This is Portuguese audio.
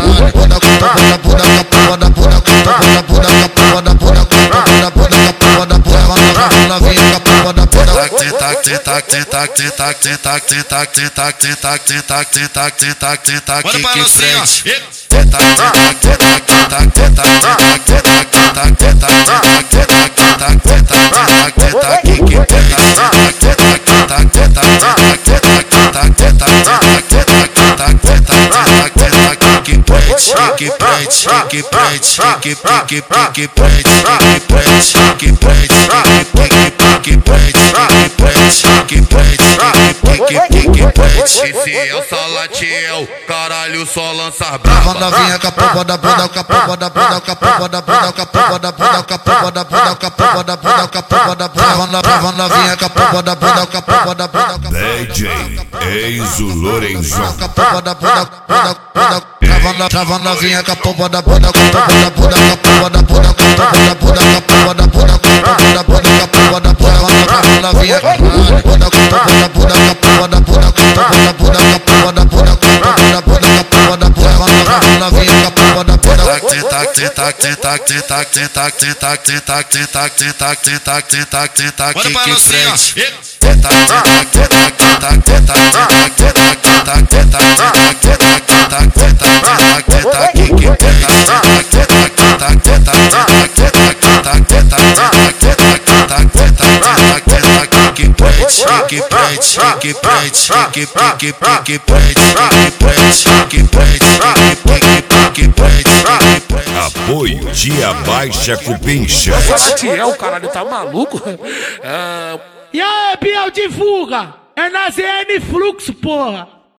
Esse é o Salatiel, caralho, só lança Trava brava. novinha com a pomba da bunda, com a pomba da bunda, com a pomba da bunda, com a pomba da bunda, com a pomba da bunda, com a pomba da bunda, com a pomba da bunda. Trava novinha com a pomba da bunda, com a pomba da bunda, com a DJ Enzo Lorenzon. pomba da bunda, trava novinha com a pomba da bunda, com a pomba da bunda, com a pomba da bunda, com a pomba da bunda, com a pomba da bunda, com a pomba da bunda, com a pomba da bunda. Trava novinha com a pomba da bunda, com a pomba da bunda, com a pomba da bunda, com a pomba da bunda, com a pomba da bunda, com a pomba da bunda, com a pomba da bunda. Trava novinha com a pomba da bunda. Bora pra Lucinha. Apoio Tia Baixa Cupincha. Salatiel, caralho, tá maluco? E aí, Biel, divulga! É na ZN Fluxo, porra!